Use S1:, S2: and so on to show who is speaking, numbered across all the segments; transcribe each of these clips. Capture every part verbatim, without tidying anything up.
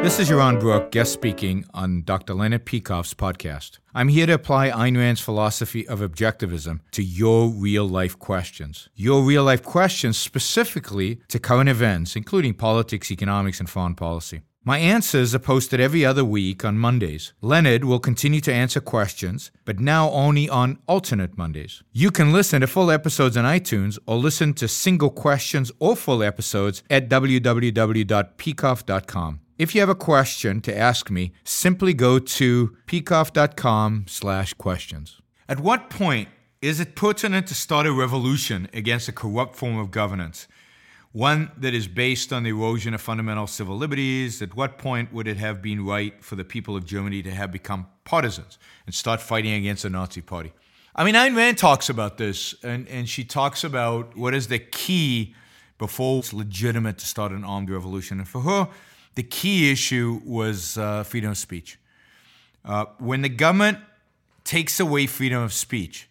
S1: This is Yaron Brook, guest speaking on Doctor Leonard Peikoff's podcast. I'm here to apply Ayn Rand's philosophy of objectivism to your real-life questions. Your real-life questions specifically to current events, including politics, economics, and foreign policy. My answers are posted every other week on Mondays. Leonard will continue to answer questions, but now only on alternate Mondays. You can listen to full episodes on iTunes or listen to single questions or full episodes at w w w dot peikoff dot com. If you have a question to ask me, simply go to peikoff dot com slash questions. At what point is it pertinent to start a revolution against a corrupt form of governance? One that is based on the erosion of fundamental civil liberties? At what point would it have been right for the people of Germany to have become partisans and start fighting against the Nazi Party? I mean, Ayn Rand talks about this, and, and she talks about what is the key before it's legitimate to start an armed revolution. And for her, the key issue was uh, freedom of speech. Uh, when the government takes away freedom of speech,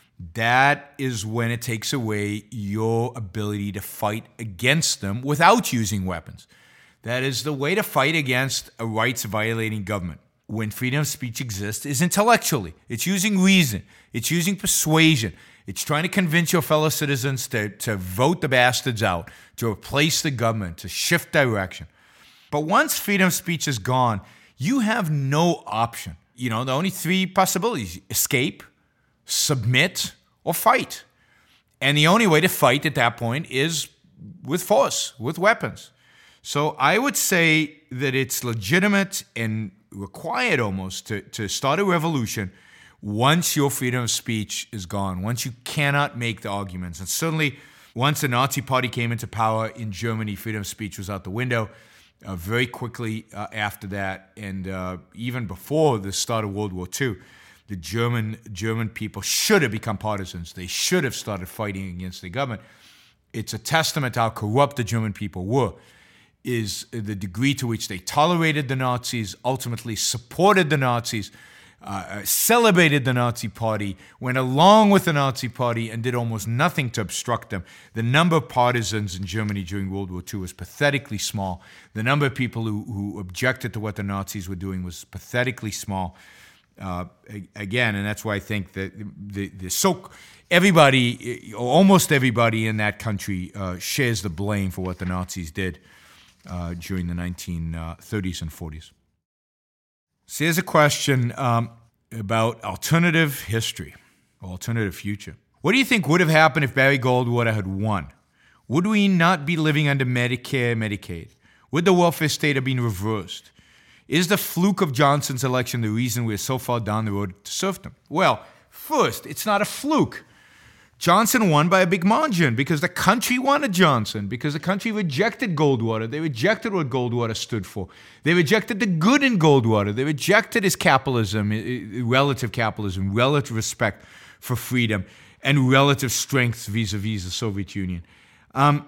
S1: that is when it takes away your ability to fight against them without using weapons. That is the way to fight against a rights-violating government. When freedom of speech exists, is intellectually. It's using reason. It's using persuasion. It's trying to convince your fellow citizens to, to vote the bastards out, to replace the government, to shift direction. But once freedom of speech is gone, you have no option. You know, the only three possibilities: escape, submit, or fight. And the only way to fight at that point is with force, with weapons. So I would say that it's legitimate and required almost to, to start a revolution once your freedom of speech is gone, once you cannot make the arguments. And certainly once the Nazi Party came into power in Germany, freedom of speech was out the window. Uh, very quickly uh, after that, and uh, even before the start of World War Two, the German German people should have become partisans. They should have started fighting against the government. It's a testament to how corrupt the German people were, is the degree to which they tolerated the Nazis, ultimately supported the Nazis, uh, celebrated the Nazi Party, went along with the Nazi Party, and did almost nothing to obstruct them. The number of partisans in Germany during World War Two was pathetically small. The number of people who, who objected to what the Nazis were doing was pathetically small. Uh, again, and that's why I think that the, the so everybody, or almost everybody in that country, uh, shares the blame for what the Nazis did uh, during the nineteen thirties and forties. So here's a question um, about alternative history, alternative future. What do you think would have happened if Barry Goldwater had won? Would we not be living under Medicare, Medicaid? Would the welfare state have been reversed? Is the fluke of Johnson's election the reason we're so far down the road to serfdom? Well, first, it's not a fluke. Johnson won by a big margin because the country wanted Johnson, because the country rejected Goldwater. They rejected what Goldwater stood for. They rejected the good in Goldwater. They rejected his capitalism, relative capitalism, relative respect for freedom, and relative strength vis-a-vis the Soviet Union. Um,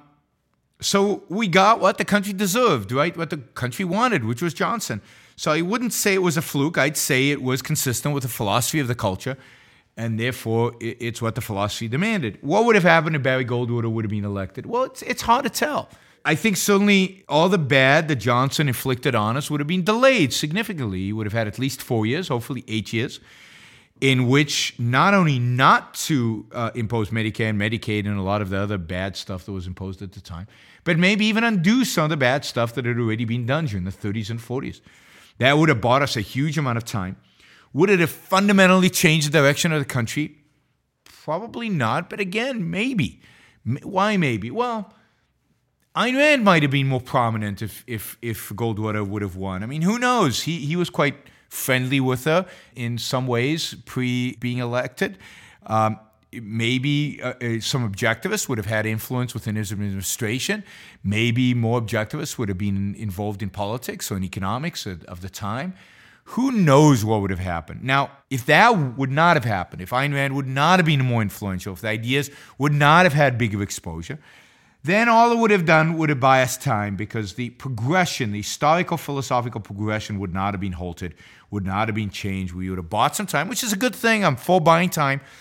S1: so we got what the country deserved, right? What the country wanted, which was Johnson. So I wouldn't say it was a fluke. I'd say it was consistent with the philosophy of the culture, and therefore it's what the philosophy demanded. What would have happened if Barry Goldwater would have been elected? Well, it's, it's hard to tell. I think certainly all the bad that Johnson inflicted on us would have been delayed significantly. He would have had at least four years, hopefully eight years, in which not only not to uh, impose Medicare and Medicaid and a lot of the other bad stuff that was imposed at the time, but maybe even undo some of the bad stuff that had already been done during the thirties and forties. That would have bought us a huge amount of time. Would it have fundamentally changed the direction of the country? Probably not, but again, maybe. Why maybe? Well, Ayn Rand might have been more prominent if if if Goldwater would have won. I mean, who knows? He he was quite friendly with her in some ways pre being elected. Um, maybe uh, some objectivists would have had influence within his administration. Maybe more objectivists would have been involved in politics or in economics of, of the time. Who knows what would have happened? Now, if that would not have happened, if Ayn Rand would not have been more influential, if the ideas would not have had bigger exposure, then all it would have done would have buy us time, because the progression, the historical philosophical progression would not have been halted, would not have been changed. We would have bought some time, which is a good thing. I'm for buying time.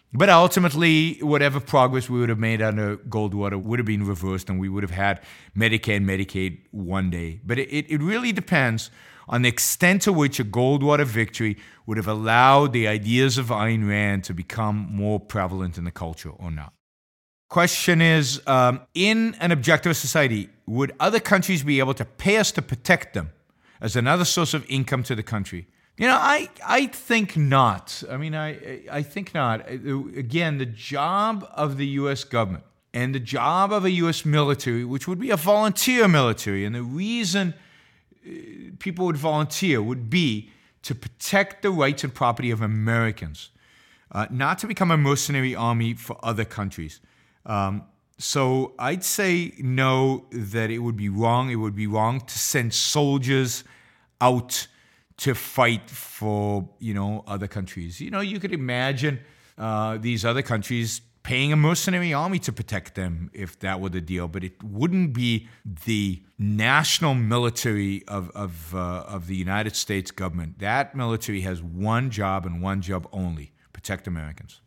S1: But ultimately, whatever progress we would have made under Goldwater would have been reversed, and we would have had Medicare and Medicaid one day. But it, it really depends on the extent to which a Goldwater victory would have allowed the ideas of Ayn Rand to become more prevalent in the culture or not. Question is, um, in an objectivist society, would other countries be able to pay us to protect them as another source of income to the country? You know, I, I think not. I mean, I, I think not. Again, the job of the U S government and the job of a U S military, which would be a volunteer military, and the reason people would volunteer would be to protect the rights and property of Americans, uh, not to become a mercenary army for other countries. Um, so I'd say no, that it would be wrong. It would be wrong to send soldiers out to fight for, you know, other countries. You know, you could imagine uh, these other countries paying a mercenary army to protect them if that were the deal, but it wouldn't be the national military of of, uh, of the United States government. That military has one job and one job only: protect Americans.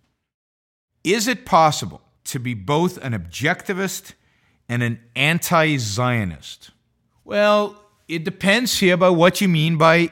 S1: Is it possible to be both an objectivist and an anti-Zionist? Well, it depends here by what you mean by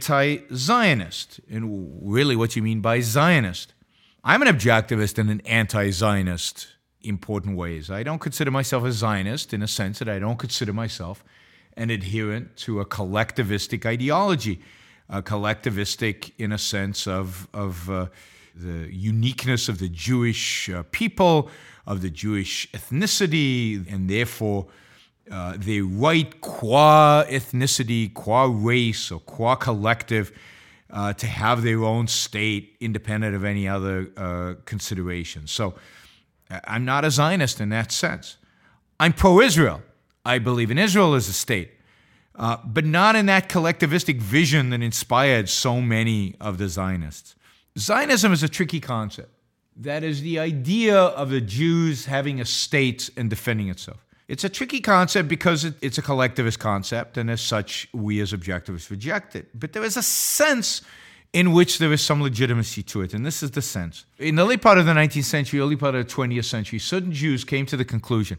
S1: anti-Zionist and really what you mean by Zionist. I'm an objectivist and an anti-Zionist in important ways. I don't consider myself a Zionist in a sense that I don't consider myself an adherent to a collectivistic ideology, a collectivistic in a sense of, of uh, the uniqueness of the Jewish uh, people, of the Jewish ethnicity, and therefore uh, their right qua ethnicity, qua race, or qua collective uh, to have their own state independent of any other uh, considerations. So I'm not a Zionist in that sense. I'm pro-Israel. I believe in Israel as a state, uh, but not in that collectivistic vision that inspired so many of the Zionists. Zionism is a tricky concept. That is the idea of the Jews having a state and defending itself. It's a tricky concept because it, it's a collectivist concept, and as such, we as objectivists reject it. But there is a sense in which there is some legitimacy to it, and this is the sense. In the late part of the nineteenth century, early part of the twentieth century, certain Jews came to the conclusion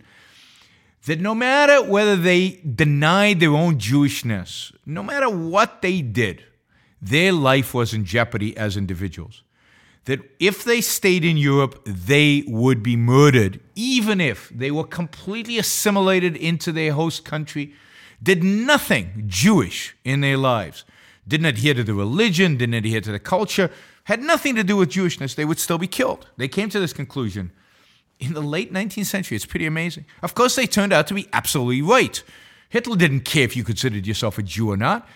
S1: that no matter whether they denied their own Jewishness, no matter what they did, their life was in jeopardy as individuals. That if they stayed in Europe, they would be murdered, even if they were completely assimilated into their host country, did nothing Jewish in their lives, didn't adhere to the religion, didn't adhere to the culture, had nothing to do with Jewishness, they would still be killed. They came to this conclusion in the late nineteenth century. It's pretty amazing. Of course, they turned out to be absolutely right. Hitler didn't care if you considered yourself a Jew or not.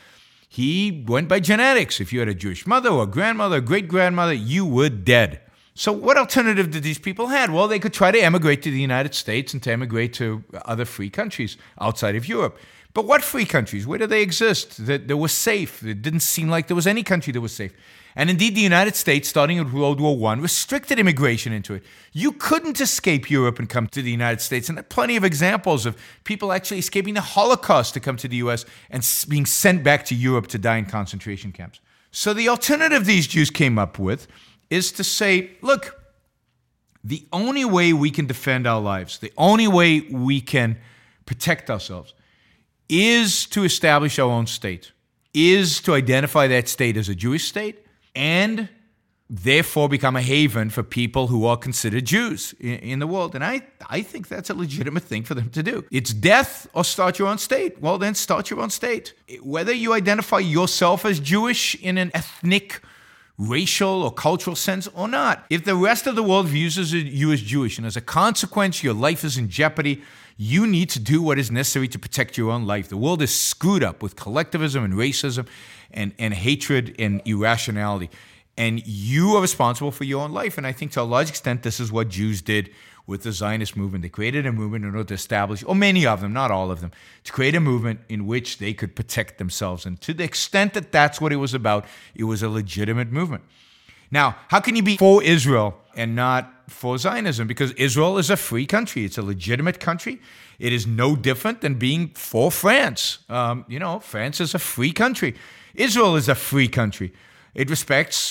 S1: He went by genetics. If you had a Jewish mother or grandmother or great-grandmother, you were dead. So what alternative did these people have? Well, they could try to emigrate to the United States and to emigrate to other free countries outside of Europe. But what free countries? Where do they exist? That, that were safe? It didn't seem like there was any country that was safe. And indeed, the United States, starting with World War One, restricted immigration into it. You couldn't escape Europe and come to the United States. And there are plenty of examples of people actually escaping the Holocaust to come to the U S and being sent back to Europe to die in concentration camps. So the alternative these Jews came up with is to say, look, the only way we can defend our lives, the only way we can protect ourselves is to establish our own state, is to identify that state as a Jewish state, and therefore become a haven for people who are considered Jews in, in the world. And I, I think that's a legitimate thing for them to do. It's death or start your own state. Well, then start your own state. Whether you identify yourself as Jewish in an ethnic, racial, or cultural sense or not. If the rest of the world views you as Jewish, and as a consequence your life is in jeopardy, you need to do what is necessary to protect your own life. The world is screwed up with collectivism and racism and, and hatred and irrationality. And you are responsible for your own life. And I think to a large extent, this is what Jews did with the Zionist movement. They created a movement in order to establish, or many of them, not all of them, to create a movement in which they could protect themselves. And to the extent that that's what it was about, it was a legitimate movement. Now, how can you be for Israel and not for Zionism? Because Israel is a free country. It's a legitimate country. It is no different than being for France. Um, you know, France is a free country. Israel is a free country. It respects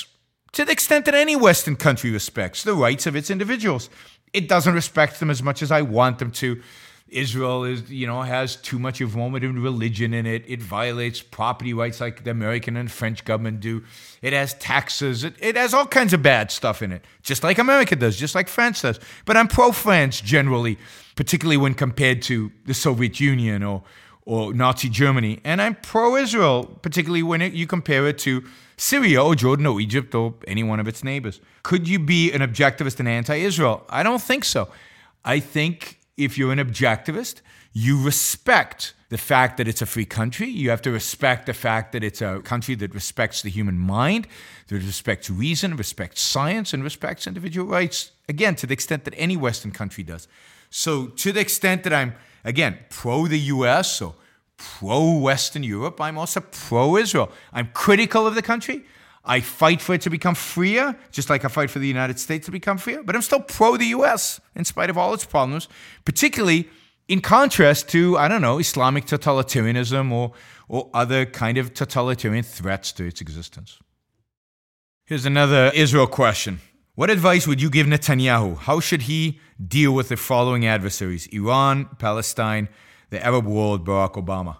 S1: to the extent that any Western country respects the rights of its individuals. It doesn't respect them as much as I want them to. Israel is, you know, has too much of Mohammedan religion in it. It violates property rights like the American and French government do. It has taxes. It, it has all kinds of bad stuff in it, just like America does, just like France does. But I'm pro-France generally, particularly when compared to the Soviet Union or or Nazi Germany. And I'm pro-Israel, particularly when it, you compare it to Syria or Jordan or Egypt or any one of its neighbors. Could you be an objectivist and anti-Israel? I don't think so. I think if you're an objectivist, you respect the fact that it's a free country. You have to respect the fact that it's a country that respects the human mind, that respects reason, respects science, and respects individual rights, again, to the extent that any Western country does. So to the extent that I'm, again, pro the U S or pro-Western Europe, I'm also pro-Israel. I'm critical of the country. I fight for it to become freer, just like I fight for the United States to become freer, but I'm still pro the U S in spite of all its problems, particularly in contrast to, I don't know, Islamic totalitarianism or, or other kind of totalitarian threats to its existence. Here's another Israel question. What advice would you give Netanyahu? How should he deal with the following adversaries? Iran, Palestine, the Arab world, Barack Obama.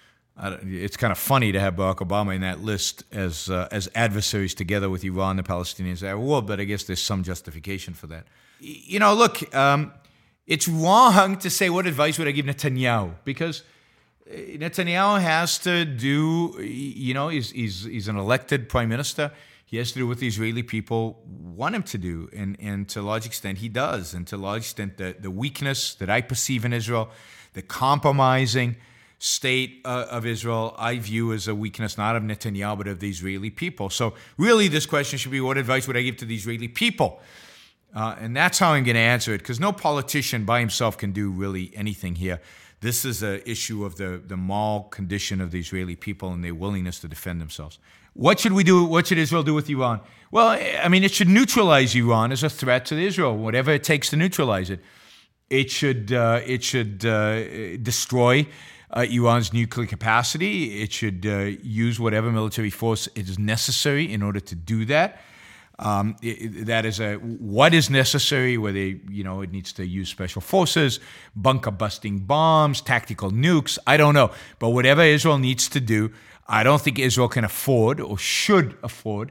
S1: It's kind of funny to have Barack Obama in that list as uh, as adversaries together with Iran, the Palestinians, the Arab world, but I guess there's some justification for that. You know, look, um, it's wrong to say what advice would I give Netanyahu, because Netanyahu has to do, you know, he's, he's, he's an elected prime minister. He has to do what the Israeli people want him to do, and, and to a large extent he does. And to a large extent, the, the weakness that I perceive in Israel, the compromising state uh, of Israel, I view as a weakness not of Netanyahu, but of the Israeli people. So really this question should be, what advice would I give to the Israeli people? Uh, and that's how I'm going to answer it, because no politician by himself can do really anything here. This is an issue of the, the moral condition of the Israeli people and their willingness to defend themselves. What should we do? What should Israel do with Iran? Well, I mean, it should neutralize Iran as a threat to Israel, whatever it takes to neutralize it. It should, uh, it should uh, destroy uh, Iran's nuclear capacity. It should uh, use whatever military force is necessary in order to do that. Um, it, that is a what is necessary, whether, you know, it needs to use special forces, bunker busting bombs, tactical nukes, I don't know. But whatever Israel needs to do, I don't think Israel can afford or should afford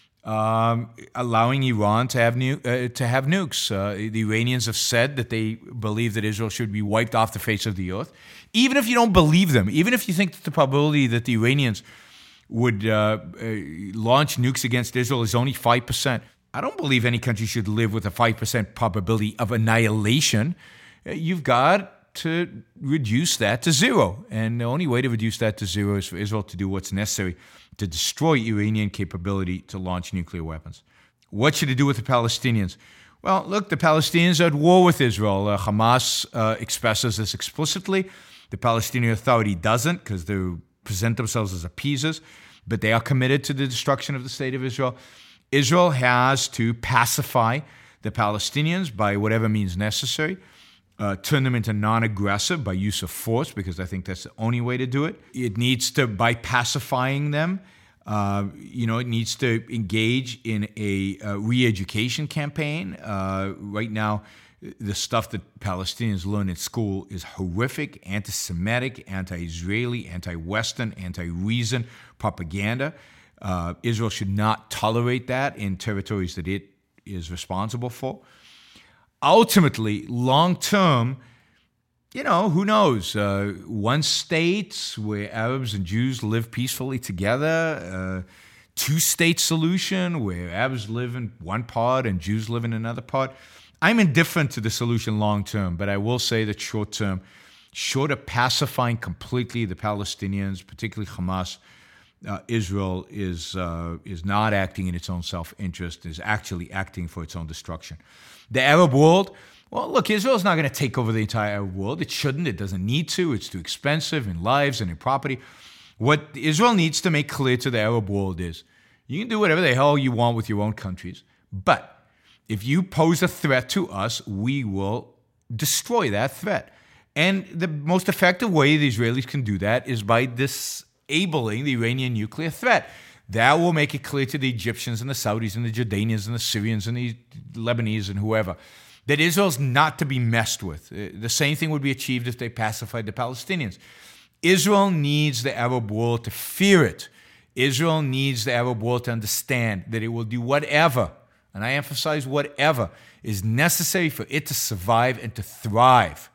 S1: um, allowing Iran to have nu- uh, to have nukes. Uh, the Iranians have said that they believe that Israel should be wiped off the face of the earth. Even if you don't believe them, even if you think that the probability that the Iranians would uh, uh, launch nukes against Israel is only five percent. I don't believe any country should live with a five percent probability of annihilation. Uh, you've got to reduce that to zero. And the only way to reduce that to zero is for Israel to do what's necessary to destroy Iranian capability to launch nuclear weapons. What should it do with the Palestinians? Well, look, the Palestinians are at war with Israel. Uh, Hamas uh, expresses this explicitly. The Palestinian Authority doesn't, because they're present themselves as appeasers, but they are committed to the destruction of the state of Israel. Israel has to pacify the Palestinians by whatever means necessary, uh, turn them into non-aggressive by use of force, because I think that's the only way to do it. It needs to, by pacifying them, uh, you know, it needs to engage in a, a re-education campaign. Uh, right now, the stuff that Palestinians learn in school is horrific, anti-Semitic, anti-Israeli, anti-Western, anti-reason propaganda. Uh, Israel should not tolerate that in territories that it is responsible for. Ultimately, long-term, you know, who knows? Uh, one state where Arabs and Jews live peacefully together, uh, two-state solution where Arabs live in one part and Jews live in another part. I'm indifferent to the solution long-term, but I will say that short-term, short of pacifying completely the Palestinians, particularly Hamas, uh, Israel is uh, is not acting in its own self-interest, is actually acting for its own destruction. The Arab world, well, look, Israel's not going to take over the entire Arab world. It shouldn't. It doesn't need to. It's too expensive in lives and in property. What Israel needs to make clear to the Arab world is, you can do whatever the hell you want with your own countries, but if you pose a threat to us, we will destroy that threat. And the most effective way the Israelis can do that is by disabling the Iranian nuclear threat. That will make it clear to the Egyptians and the Saudis and the Jordanians and the Syrians and the Lebanese and whoever that Israel's not to be messed with. The same thing would be achieved if they pacified the Palestinians. Israel needs the Arab world to fear it. Israel needs the Arab world to understand that it will do whatever, and I emphasize whatever, is necessary for it to survive and to thrive.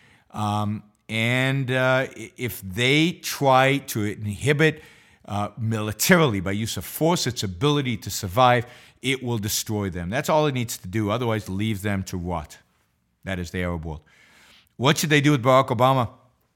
S1: Um, and uh, if they try to inhibit uh, militarily by use of force its ability to survive, it will destroy them. That's all it needs to do. Otherwise, leave them to rot. That is the Arab world. What should they do with Barack Obama?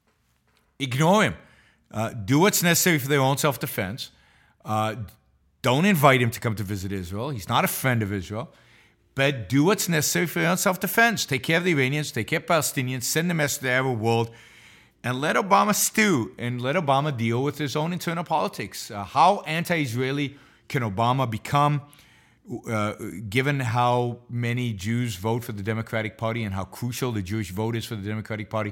S1: Ignore him. Uh, do what's necessary for their own self-defense. Uh, don't invite him to come to visit Israel. He's not a friend of Israel. But do what's necessary for your own self-defense. Take care of the Iranians, take care of Palestinians, send a message to the Arab world, and let Obama stew, and let Obama deal with his own internal politics. Uh, how anti-Israeli can Obama become, uh, given how many Jews vote for the Democratic Party and how crucial the Jewish vote is for the Democratic Party?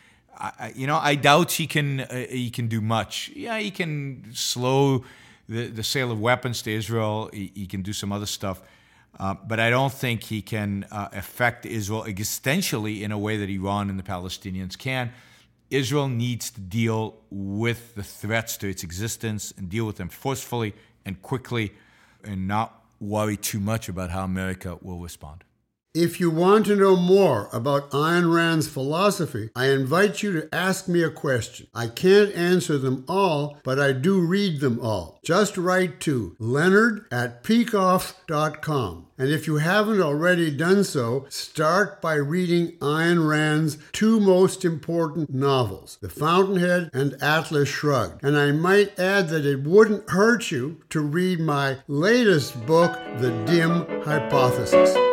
S1: I, you know, I doubt he can uh, he can do much. Yeah, he can slow the, the sale of weapons to Israel. He, he can do some other stuff. Uh, but I don't think he can uh, affect Israel existentially in a way that Iran and the Palestinians can. Israel needs to deal with the threats to its existence and deal with them forcefully and quickly and not worry too much about how America will respond.
S2: If you want to know more about Ayn Rand's philosophy, I invite you to ask me a question. I can't answer them all, but I do read them all. Just write to Leonard at peikoff dot com. And if you haven't already done so, start by reading Ayn Rand's two most important novels, The Fountainhead and Atlas Shrugged. And I might add that it wouldn't hurt you to read my latest book, The Dim Hypothesis.